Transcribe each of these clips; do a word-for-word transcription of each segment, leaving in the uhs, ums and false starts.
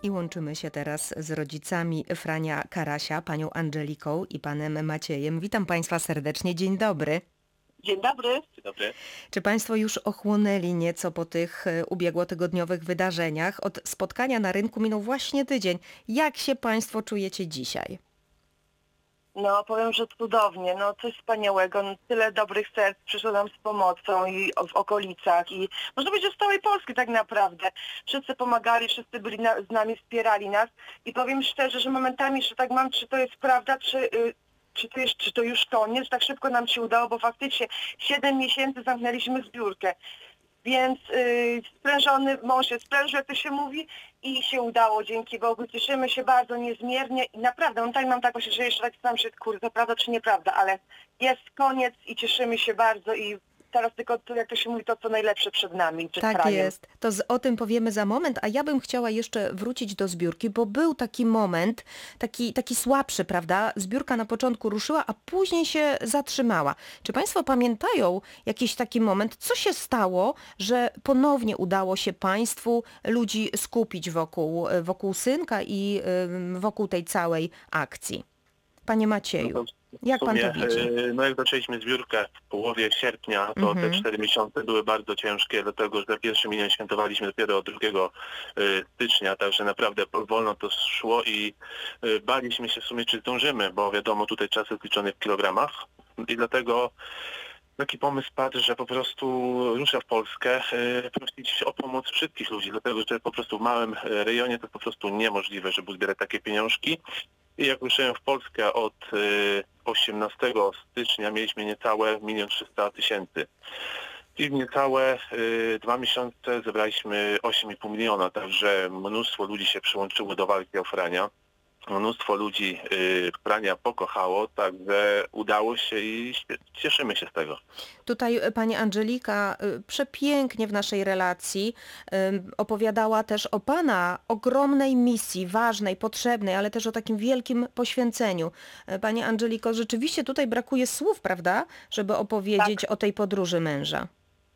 I łączymy się teraz z rodzicami Frania Karasia, panią Angeliką i panem Maciejem. Witam państwa serdecznie. Dzień dobry. Dzień dobry. Dzień dobry. Czy państwo już ochłonęli nieco po tych e, ubiegłotygodniowych wydarzeniach? Od spotkania na rynku minął właśnie tydzień. Jak się państwo czujecie dzisiaj? No powiem, że cudownie, no coś wspaniałego, no, tyle dobrych serc przyszło nam z pomocą i o- w okolicach i można powiedzieć z całej Polski tak naprawdę. Wszyscy pomagali, wszyscy byli na, z nami, wspierali nas i powiem szczerze, że momentami jeszcze tak mam, czy to jest prawda, czy, y, czy, to jest, czy to już koniec, tak szybko nam się udało, bo faktycznie siedem miesięcy zamknęliśmy zbiórkę. Więc yy, sprężony mąż jest sprężył, jak to się mówi, i się udało, dzięki Bogu. Cieszymy się bardzo niezmiernie i naprawdę, mam tak, mam tak właśnie, że jeszcze tak sam się, kurde, to prawda czy nieprawda, ale jest koniec i cieszymy się bardzo i teraz tylko, to, jak to się mówi, to co najlepsze przed nami, przed Tak krajem. jest. To z, o tym powiemy za moment, a ja bym chciała jeszcze wrócić do zbiórki, bo był taki moment, taki, taki słabszy, prawda? Zbiórka na początku ruszyła, a później się zatrzymała. Czy państwo pamiętają jakiś taki moment, co się stało, że ponownie udało się państwu ludzi skupić wokół, wokół synka i ym, wokół tej całej akcji? Panie Macieju, No to w jak pan sumie, to widzi? e, No jak zaczęliśmy zbiórkę w połowie sierpnia, to Mhm. te cztery miesiące były bardzo ciężkie, dlatego że pierwszy milion świętowaliśmy dopiero od drugiego e, stycznia, także naprawdę wolno to szło i e, baliśmy się w sumie, czy zdążymy, bo wiadomo, tutaj czas jest liczony w kilogramach i dlatego taki pomysł padł, że po prostu rusza w Polskę e, prosić o pomoc wszystkich ludzi, dlatego że po prostu w małym e, rejonie to po prostu niemożliwe, żeby zbierać takie pieniążki. I jak ruszyłem w Polskę od y, osiemnastego stycznia mieliśmy niecałe milion trzysta tysięcy. I w niecałe y, dwa miesiące zebraliśmy osiem i pół miliona, także mnóstwo ludzi się przyłączyło do walki o Frania. Mnóstwo ludzi y, Frania pokochało, także udało się i cieszymy się z tego. Tutaj e, pani Angelika y, przepięknie w naszej relacji ym, opowiadała też o pana ogromnej misji, ważnej, potrzebnej, ale też o takim wielkim poświęceniu. E, Pani Angeliko, rzeczywiście tutaj brakuje słów, prawda, żeby opowiedzieć o tej podróży męża.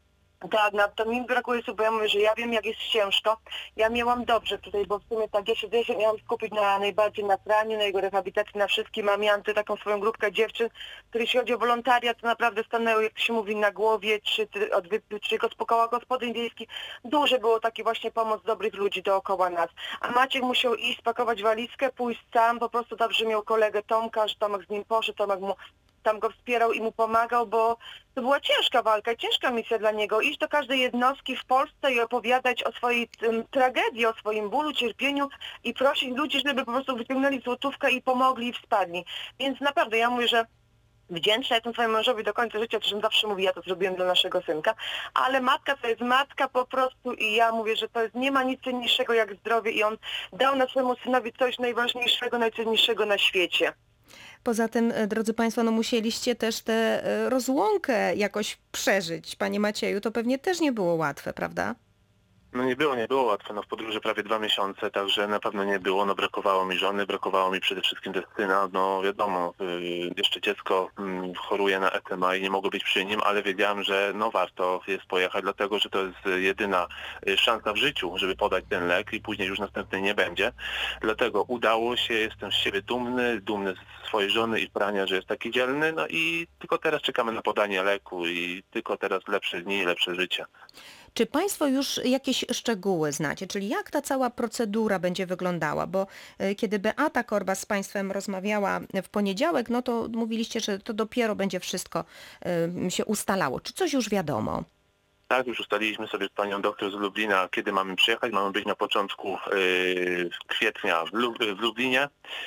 Tak, no to mi brakuje słów, bo ja mówię, że ja wiem, jak jest ciężko. Ja miałam dobrze tutaj, bo w sumie tak, ja się, ja się miałam skupić na najbardziej na Franiu, na jego rehabilitacji, na wszystkim. Mam Janty, taką swoją grupkę dziewczyn, które jeśli chodzi o wolontariat, to naprawdę stanęły, jak to się mówi, na głowie, czy, ty- od, wy- czy koła gospodyń wiejskich. Dużo było taki właśnie pomoc dobrych ludzi dookoła nas. A Maciek musiał iść, spakować walizkę, pójść sam, po prostu dobrze miał kolegę Tomka, że Tomek z nim poszedł, Tomek mu tam go wspierał i mu pomagał, bo to była ciężka walka, ciężka misja dla niego. Iść do każdej jednostki w Polsce i opowiadać o swojej tym, tragedii, o swoim bólu, cierpieniu i prosić ludzi, żeby po prostu wyciągnęli złotówkę i pomogli i wsparli. Więc naprawdę ja mówię, że wdzięczna jestem swojemu mężowi do końca życia, czym zawsze mówi, ja to zrobiłem dla naszego synka, ale matka to jest matka po prostu i ja mówię, że to jest, nie ma nic cenniejszego jak zdrowie i on dał naszemu synowi coś najważniejszego, najcenniejszego na świecie. Poza tym, e, drodzy państwo, no musieliście też tę e, rozłąkę jakoś przeżyć. Panie Macieju, to pewnie też nie było łatwe, prawda? No nie było, nie było łatwo, no w podróży prawie dwa miesiące, także na pewno nie było, no brakowało mi żony, brakowało mi przede wszystkim też syna, no wiadomo, y, jeszcze dziecko y, choruje na E T M A i nie mogło być przy nim, ale wiedziałem, że no warto jest pojechać, dlatego że to jest jedyna y, szansa w życiu, żeby podać ten lek i później już następny nie będzie, dlatego udało się, jestem z siebie dumny, dumny z swojej żony i Frania, że jest taki dzielny, no i tylko teraz czekamy na podanie leku i tylko teraz lepsze dni, lepsze życie. Czy państwo już jakieś szczegóły znacie? Czyli jak ta cała procedura będzie wyglądała? Bo e, kiedy Beata Korba z państwem rozmawiała w poniedziałek, no to mówiliście, że to dopiero będzie wszystko e, się ustalało. Czy coś już wiadomo? Tak, już ustaliliśmy sobie z panią doktor z Lublina, kiedy mamy przyjechać. Mamy być na początku yy, kwietnia w, Lub w Lublinie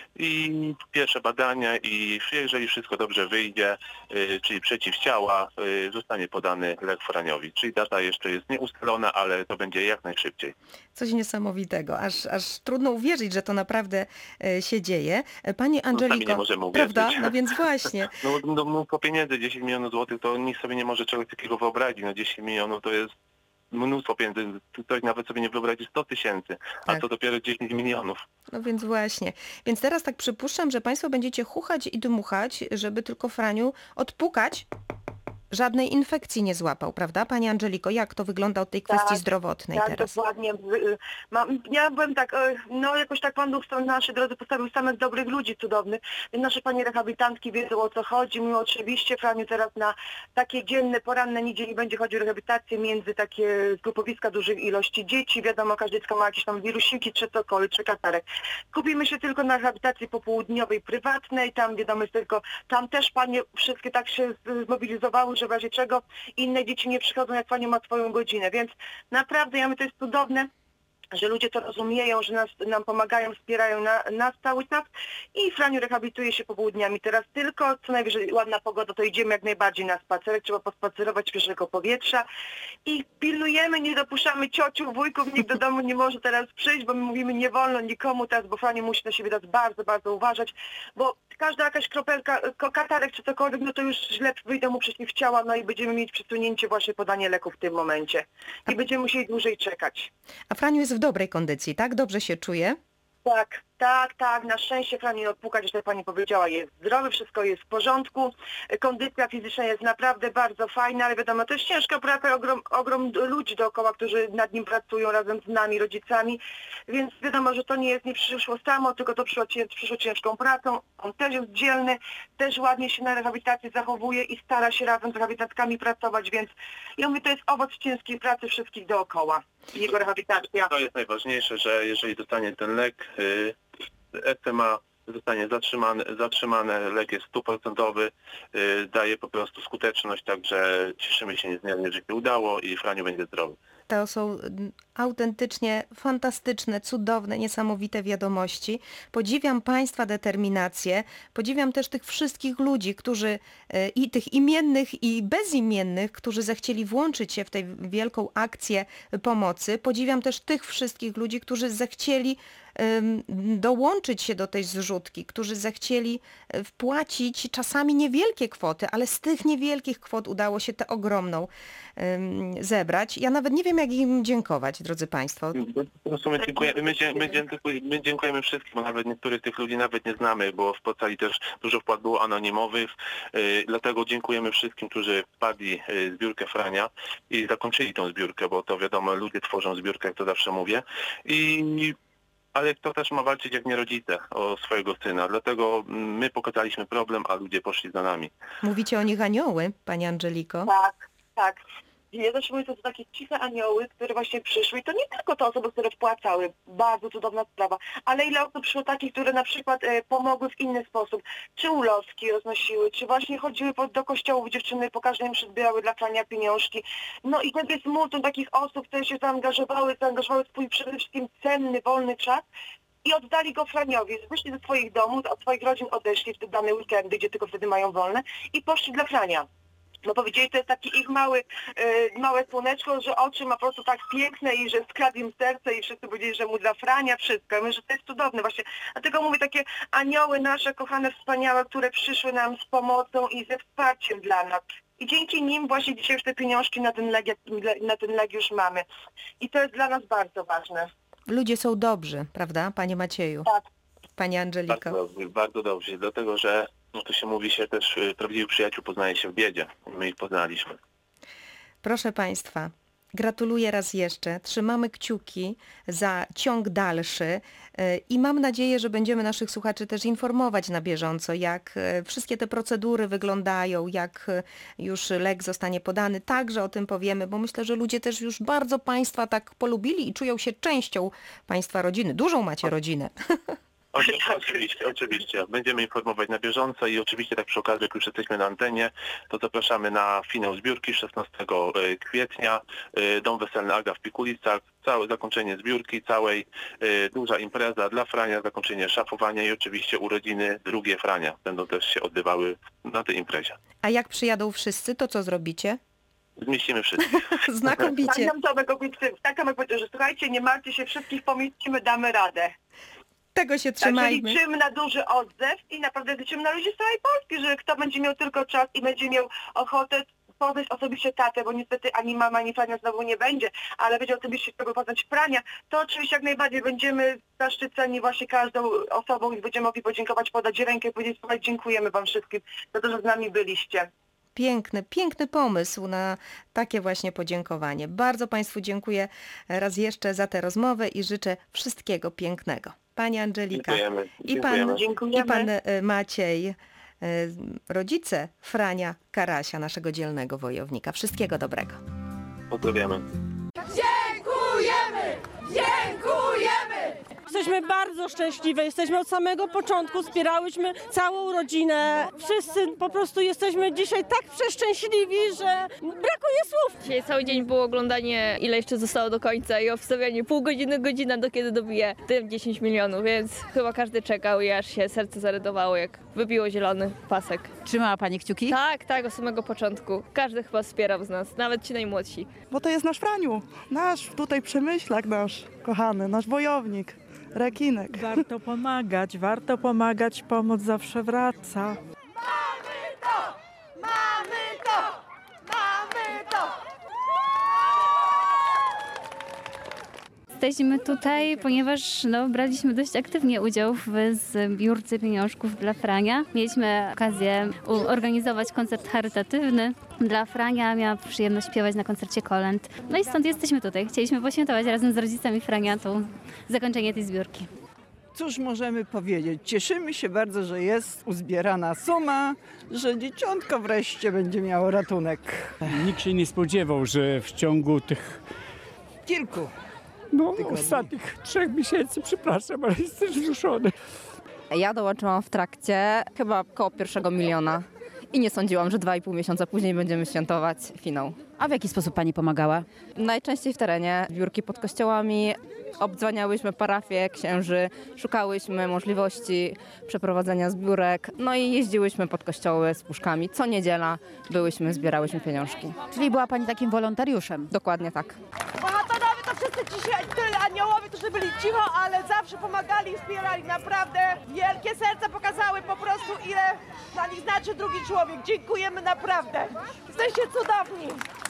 i pierwsze badania i jeżeli wszystko dobrze wyjdzie, yy, czyli przeciwciała, yy, zostanie podany lek Franiowi. Czyli data jeszcze jest nieustalona, ale to będzie jak najszybciej. Coś niesamowitego, aż, aż trudno uwierzyć, że to naprawdę e, się dzieje. E, Pani No, sami nie Angeliko, możemy uwierzyć. prawda? No więc właśnie. No, no, no po pieniędzy dziesięć milionów złotych to nikt sobie nie może czegoś takiego wyobrazić. No dziesięć milionów to jest mnóstwo pieniędzy. Ktoś nawet sobie nie wyobrazi sto tysięcy, a Tak. to dopiero dziesięć milionów. No więc właśnie. Więc teraz tak przypuszczam, że państwo będziecie chuchać i dmuchać, żeby tylko Franiu odpukać, żadnej infekcji nie złapał, prawda? Pani Angeliko, jak to wygląda od tej kwestii Tak, zdrowotnej Tak, teraz? dokładnie. Wy- Mam, ja byłem tak, e, no jakoś tak Pan Bóg na naszej drodze postawił samych dobrych ludzi cudownych. Więc nasze panie rehabilitantki wiedzą, o co chodzi. My oczywiście, Franiu, teraz na takie dzienne, poranne niedzieli będzie chodził rehabilitację między takie grupowiska dużej ilości dzieci. Wiadomo, każde dziecko ma jakieś tam wirusiki, czy cokolwiek, czy katarek. Skupimy się tylko na rehabilitacji popołudniowej, prywatnej. Tam wiadomo jest tylko, tam też panie wszystkie tak się z- zmobilizowały, że w razie czego inne dzieci nie przychodzą, jak pani ma swoją godzinę. Więc naprawdę, ja mówię, to jest cudowne, że ludzie to rozumieją, że nas, nam pomagają, wspierają na, nas cały czas i Franiu rehabilituje się popołudniami. Teraz tylko, co najwyżej ładna pogoda, to idziemy jak najbardziej na spacerek, trzeba pospacerować świeżego powietrza i pilnujemy, nie dopuszczamy ciociów, wujków, nikt do domu nie może teraz przyjść, bo my mówimy nie wolno nikomu teraz, bo Franiu musi na siebie teraz bardzo, bardzo uważać, bo każda jakaś kropelka, ko- katarek czy cokolwiek, no to już źle wyjdą mu przeciwciała, no i będziemy mieć przesunięcie właśnie podanie leku w tym momencie i będziemy musieli dłużej czekać. A Franiu jest w dobrej kondycji, tak? Dobrze się czuje? Tak, tak, tak. Na szczęście Frani nie odpukać, że pani powiedziała, jest zdrowy, wszystko jest w porządku. Kondycja fizyczna jest naprawdę bardzo fajna, ale wiadomo, to jest ciężka praca, ogrom, ogrom ludzi dookoła, którzy nad nim pracują razem z nami, rodzicami, więc wiadomo, że to nie jest, nie przyszło samo, tylko to przyszło, cię- przyszło ciężką pracą. On też jest dzielny, też ładnie się na rehabilitacji zachowuje i stara się razem z rehabilitantkami pracować, więc ja mówię, to jest owoc ciężkiej pracy wszystkich dookoła. Jego rehabilitacja. To jest najważniejsze, że jeżeli dostanie ten lek, y, S M A zostanie zatrzymany, zatrzymane, lek jest stuprocentowy, y, daje po prostu skuteczność, także cieszymy się niezmiernie, że się udało i Franiu będzie zdrowy. To są mm, autentycznie fantastyczne, cudowne, niesamowite wiadomości. Podziwiam Państwa determinację, podziwiam też tych wszystkich ludzi, którzy e, i tych imiennych i bezimiennych, którzy zechcieli włączyć się w tę wielką akcję pomocy. Podziwiam też tych wszystkich ludzi, którzy zechcieli em, dołączyć się do tej zrzutki, którzy zechcieli e, wpłacić czasami niewielkie kwoty, ale z tych niewielkich kwot udało się tę ogromną em, zebrać. Ja nawet nie wiem, jak im dziękować, drodzy Państwo. Po prostu my dziękujemy, my, dzie- my, dziękujemy, my dziękujemy wszystkim, bo nawet niektórych tych ludzi nawet nie znamy, bo wpłacali też, dużo wpłat było anonimowych, yy, dlatego dziękujemy wszystkim, którzy wpadli yy, zbiórkę Frania i zakończyli tą zbiórkę, bo to wiadomo, ludzie tworzą zbiórkę, jak to zawsze mówię. I ale kto też ma walczyć jak nie rodzice o swojego syna, dlatego my pokazaliśmy problem, a ludzie poszli za nami. Mówicie o nich anioły, Pani Angeliko? Tak, tak. Ja zawsze mówię, to są takie ciche anioły, które właśnie przyszły i to nie tylko te osoby, które wpłacały, bardzo cudowna sprawa, ale ile osób przyszło takich, które na przykład e, pomogły w inny sposób, czy ulotki roznosiły, czy właśnie chodziły po, do kościołów, dziewczyny po każdej mszy zbierały dla Frania pieniążki. No i wtedy jest multum takich osób, które się zaangażowały, zaangażowały swój przede wszystkim cenny, wolny czas i oddali go Franiowi. Wyszli ze swoich domów, od swoich rodzin odeszli w te dane weekendy, gdzie tylko wtedy mają wolne i poszli dla Frania. No powiedzieli, to jest taki ich mały, e, małe słoneczko, że oczy ma po prostu tak piękne i że skradł im serce i wszyscy powiedzieli, że mu dla Frania wszystko. Ja mówię, że to jest cudowne właśnie. Dlatego mówię, takie anioły nasze, kochane, wspaniałe, które przyszły nam z pomocą i ze wsparciem dla nas. I dzięki nim właśnie dzisiaj już te pieniążki na ten leg, na ten leg już mamy. I to jest dla nas bardzo ważne. Ludzie są dobrzy, prawda, Panie Macieju? Tak. Pani Angeliko? Bardzo dobrze, bardzo dobrze, dlatego że no to się mówi się też, y, prawdziwych przyjaciół poznaje się w biedzie. My ich poznaliśmy. Proszę Państwa, gratuluję raz jeszcze. Trzymamy kciuki za ciąg dalszy y, i mam nadzieję, że będziemy naszych słuchaczy też informować na bieżąco, jak y, wszystkie te procedury wyglądają, jak y, już lek zostanie podany. Także o tym powiemy, bo myślę, że ludzie też już bardzo Państwa tak polubili i czują się częścią Państwa rodziny. Dużą macie rodzinę. Oczy- Oczywiście, oczywiście. Będziemy informować na bieżąco i oczywiście tak przy okazji, jak już jesteśmy na antenie, to zapraszamy na finał zbiórki szesnastego kwietnia. y, Dom Weselny Aga w Pikulicach. Całe zakończenie zbiórki, całej y, duża impreza dla Frania, zakończenie szafowania i oczywiście urodziny drugie Frania będą też się odbywały na tej imprezie. A jak przyjadą wszyscy, to co zrobicie? Zmieścimy wszystkich. Znakomicie. Tak nam Tomek obiecał, tak Tomek powiedział, że słuchajcie, nie martwcie się, wszystkich pomieścimy, damy radę. Tego się Także trzymajmy. liczymy na duży odzew i naprawdę liczymy na ludzi z całej Polski, że kto będzie miał tylko czas i będzie miał ochotę poznać osobiście tatę, bo niestety ani mama, ani Frania znowu nie będzie, ale będzie osobiście tego poznać Frania, to oczywiście jak najbardziej będziemy zaszczyceni właśnie każdą osobą i będziemy mogli podziękować, podać rękę i powiedzieć, słuchaj, dziękujemy wam wszystkim za to, że z nami byliście. Piękny, piękny pomysł na takie właśnie podziękowanie. Bardzo Państwu dziękuję raz jeszcze za tę rozmowę i życzę wszystkiego pięknego. Pani Angelika Dziękujemy. i pan, Dziękujemy. Dziękujemy. i pan e, Maciej, e, rodzice Frania Karasia, naszego dzielnego wojownika. Wszystkiego dobrego. Pozdrawiamy. Dziękujemy! Dziękujemy! Jesteśmy bardzo szczęśliwe, jesteśmy od samego początku, wspierałyśmy całą rodzinę. Wszyscy po prostu jesteśmy dzisiaj tak przeszczęśliwi, że brakuje słów. Dzisiaj cały dzień było oglądanie, ile jeszcze zostało do końca i obstawianie pół godziny, godzina, do kiedy dobije tym dziesięć milionów, więc chyba każdy czekał i aż się serce zarydowało, jak wybiło zielony pasek. Trzymała Pani kciuki? Tak, tak, od samego początku. Każdy chyba wspierał z nas, nawet ci najmłodsi. Bo to jest nasz Franiu, nasz tutaj przemyślak nasz, kochany, nasz wojownik, rekinek. Warto pomagać, warto pomagać, pomoc zawsze wraca. Mamy to! Mamy to! Mamy to! Jesteśmy tutaj, ponieważ no, braliśmy dość aktywnie udział w zbiórce pieniążków dla Frania. Mieliśmy okazję u- organizować koncert charytatywny dla Frania. Miałam przyjemność śpiewać na koncercie kolęd. No i stąd jesteśmy tutaj. Chcieliśmy poświętować razem z rodzicami Frania to zakończenie tej zbiórki. Cóż możemy powiedzieć? Cieszymy się bardzo, że jest uzbierana suma, że dzieciątko wreszcie będzie miało ratunek. Nikt się nie spodziewał, że w ciągu tych Kilku. no, ostatnich trzech miesięcy, przepraszam, ale jestem wzruszony. Ja dołączyłam w trakcie chyba koło pierwszego miliona i nie sądziłam, że dwa i pół miesiąca później będziemy świętować finał. A w jaki sposób Pani pomagała? Najczęściej w terenie, zbiórki pod kościołami, obdzwaniałyśmy parafię, księży, szukałyśmy możliwości przeprowadzenia zbiórek, no i jeździłyśmy pod kościoły z puszkami. Co niedziela byłyśmy, zbierałyśmy pieniążki. Czyli była Pani takim wolontariuszem? Dokładnie tak. Bohaterowie to wszyscy dzisiaj, tyle aniołowie, którzy byli cicho, ale zawsze pomagali i wspierali. Naprawdę wielkie serca pokazały po prostu, ile dla nich znaczy drugi człowiek. Dziękujemy naprawdę. Jesteście cudowni.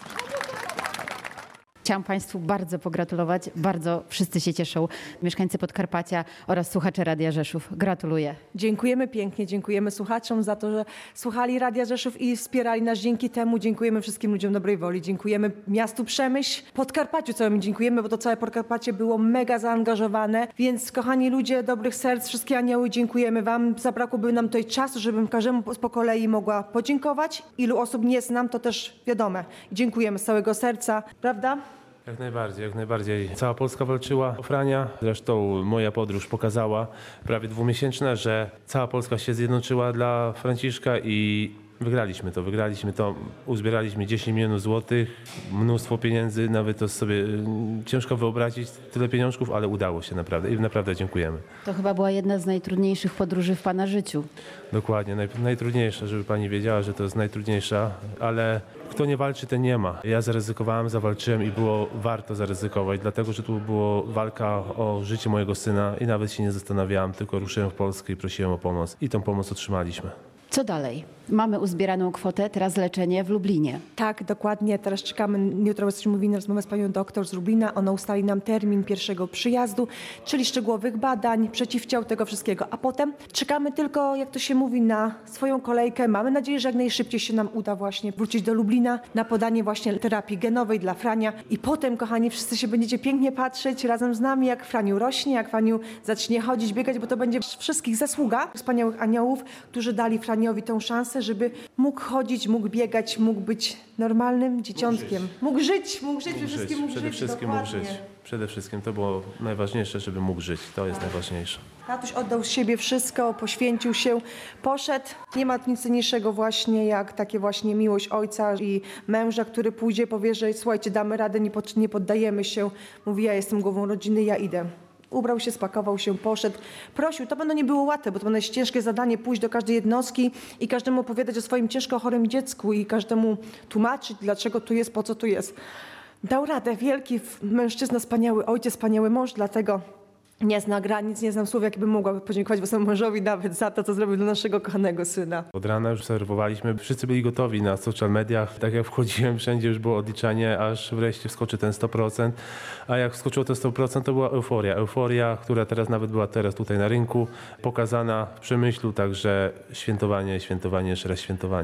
Chciałam Państwu bardzo pogratulować, bardzo wszyscy się cieszą, mieszkańcy Podkarpacia oraz słuchacze Radia Rzeszów. Gratuluję. Dziękujemy pięknie, dziękujemy słuchaczom za to, że słuchali Radia Rzeszów i wspierali nas dzięki temu. Dziękujemy wszystkim ludziom dobrej woli, dziękujemy miastu Przemyśl, Podkarpaciu całym dziękujemy, bo to całe Podkarpacie było mega zaangażowane, więc kochani ludzie dobrych serc, wszystkie anioły, dziękujemy Wam. Zabrakłoby nam tutaj czasu, żebym każdemu po kolei mogła podziękować. Ilu osób nie znam, to też wiadome. Dziękujemy z całego serca, prawda? Jak najbardziej, jak najbardziej. Cała Polska walczyła o Frania. Zresztą moja podróż pokazała, prawie dwumiesięczna, że cała Polska się zjednoczyła dla Franciszka i wygraliśmy to. Wygraliśmy to, uzbieraliśmy dziesięć milionów złotych, mnóstwo pieniędzy, nawet to sobie mm, ciężko wyobrazić tyle pieniążków, ale udało się naprawdę i naprawdę dziękujemy. To chyba była jedna z najtrudniejszych podróży w Pana życiu. Dokładnie, naj, najtrudniejsza, żeby pani wiedziała, że to jest najtrudniejsza, ale kto nie walczy, ten nie ma. Ja zaryzykowałem, zawalczyłem i było warto zaryzykować, dlatego że tu była walka o życie mojego syna i nawet się nie zastanawiałem, tylko ruszyłem w Polskę i prosiłem o pomoc i tą pomoc otrzymaliśmy. Co dalej? Mamy uzbieraną kwotę, teraz leczenie w Lublinie. Tak, dokładnie. Teraz czekamy, jutro jesteśmy mówili na rozmowę z panią doktor z Lublina. Ona ustali nam termin pierwszego przyjazdu, czyli szczegółowych badań, przeciwciał tego wszystkiego. A potem czekamy tylko, jak to się mówi, na swoją kolejkę. Mamy nadzieję, że jak najszybciej się nam uda właśnie wrócić do Lublina na podanie właśnie terapii genowej dla Frania. I potem, kochani, wszyscy się będziecie pięknie patrzeć razem z nami, jak Franiu rośnie, jak Franiu zacznie chodzić, biegać, bo to będzie wszystkich zasługa wspaniałych aniołów, którzy dali Franiowi tą szansę, żeby mógł chodzić, mógł biegać, mógł być normalnym dzieciątkiem. Mógł żyć, mógł żyć, przede wszystkim mógł Przede żyć. wszystkim mógł dokładnie. żyć. Przede wszystkim to było najważniejsze, żeby mógł żyć. To jest najważniejsze. Tatuś oddał z siebie wszystko, poświęcił się, poszedł. Nie ma nic cenniejszego właśnie jak takie właśnie miłość ojca i męża, który pójdzie, powie, że słuchajcie, damy radę, nie, pod, nie poddajemy się. Mówi, ja jestem głową rodziny, ja idę. Ubrał się, spakował się, poszedł, prosił. To będą nie było łatwe, bo to będzie ciężkie zadanie pójść do każdej jednostki i każdemu opowiadać o swoim ciężko chorym dziecku i każdemu tłumaczyć, dlaczego tu jest, po co tu jest. Dał radę, wielki mężczyzna, wspaniały ojciec, wspaniały mąż, dlatego nie zna granic, nie znam słów, jakbym mogła podziękować własnemu mężowi nawet za to, co zrobił dla naszego kochanego syna. Od rana już obserwowaliśmy, wszyscy byli gotowi na social mediach. Tak jak wchodziłem, wszędzie już było odliczanie, aż wreszcie wskoczy ten sto procent. A jak wskoczyło to sto procent, to była euforia. Euforia, która teraz nawet była teraz tutaj na rynku, pokazana w Przemyślu, także świętowanie, świętowanie, jeszcze raz świętowanie.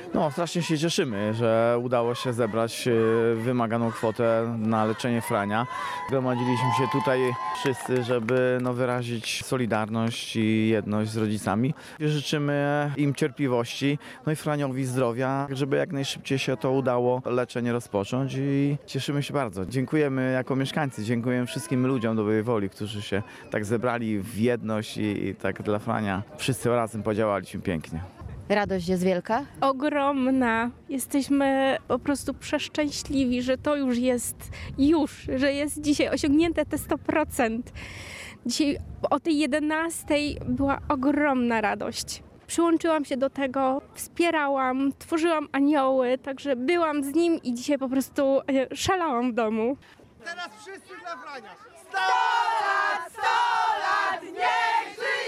No, strasznie się cieszymy, że udało się zebrać e, wymaganą kwotę na leczenie Frania. Gromadziliśmy się tutaj wszyscy, żeby no, wyrazić solidarność i jedność z rodzicami. Życzymy im cierpliwości, no i Franiowi zdrowia, żeby jak najszybciej się to udało leczenie rozpocząć i cieszymy się bardzo. Dziękujemy jako mieszkańcy, dziękujemy wszystkim ludziom dobrej woli, którzy się tak zebrali w jedność i, i tak dla Frania. Wszyscy razem podziałaliśmy pięknie. Radość jest wielka? Ogromna. Jesteśmy po prostu przeszczęśliwi, że to już jest, już, że jest dzisiaj osiągnięte te sto procent. Dzisiaj o tej jedenastej była ogromna radość. Przyłączyłam się do tego, wspierałam, tworzyłam anioły, także byłam z nim i dzisiaj po prostu e, szalałam w domu. Teraz wszyscy dla Frania. sto lat, sto lat, niech żyje!